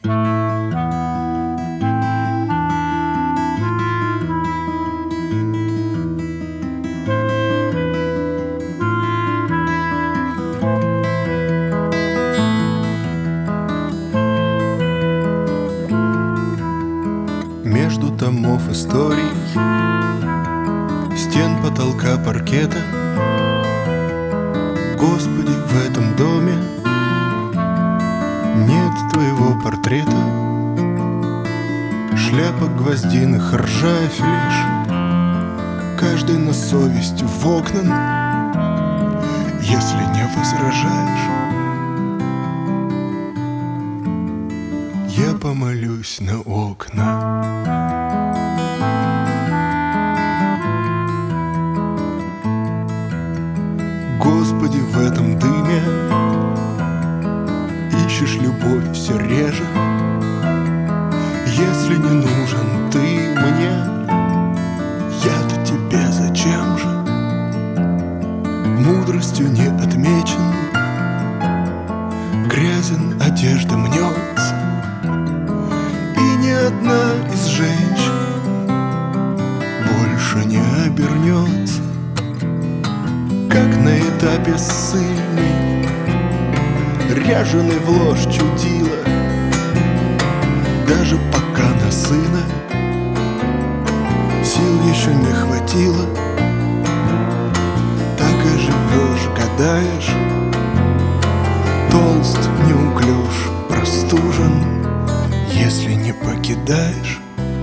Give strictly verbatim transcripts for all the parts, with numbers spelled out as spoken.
Между томов историй, стен, потолка, паркета, Господи, в этом доме нет твоего портрета. Шляпа гвоздиных, ржавь лишь, каждый на совесть в окна. Если не возражаешь, я помолюсь на окна. Господи, в этом дыме ищешь любовь все реже. Если не нужен ты мне, я-то тебе зачем же? Мудростью не отмечен, грязен, одежда мнется, и ни одна из женщин больше не обернется. Как на этапе ссыльный, ряженый в ложь чудила, даже пока на сына сил еще не хватило. Так и живешь, гадаешь, толст, неуклюж, простужен, если не покидаешь,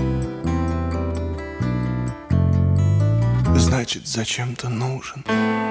значит, зачем-то нужен.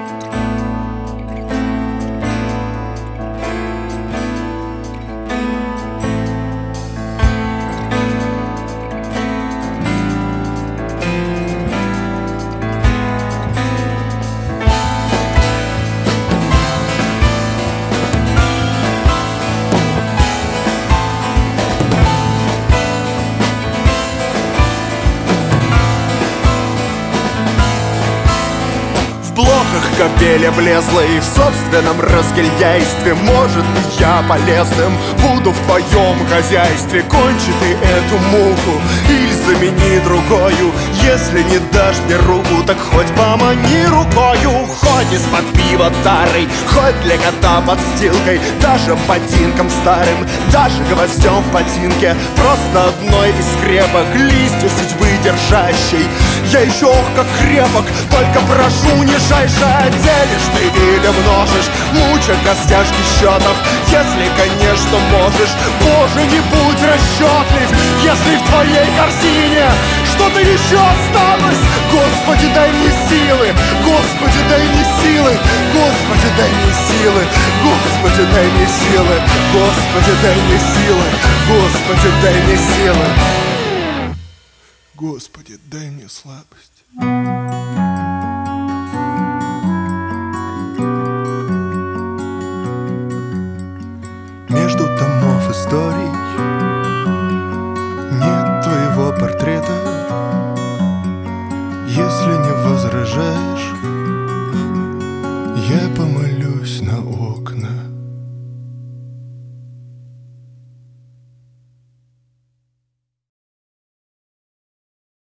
В плохах капель облезла, и в собственном разгильдяйстве, может, и я полезным буду в твоем хозяйстве. Кончи ты эту муку или замени другою. Если не дашь мне руку, так хоть помани рукою. Хоть из-под пива тарой, хоть для кота подстилкой, даже ботинком старым, даже гвоздем в ботинке. Просто одной из скрепок, листья судьбы держащей. Я еще ох как крепок, только прошу нижайше. Делишь ты или множишь, муча костяшки счетов. Если, конечно, можешь, Боже, не будь расчетлив. Если в твоей корзине что-то еще осталось, Господи, дай мне силы, Господи, дай мне силы, Господи, дай мне силы, Господи, дай мне силы, Господи, дай мне силы, Господи, дай мне силы, Господи, дай мне слабость.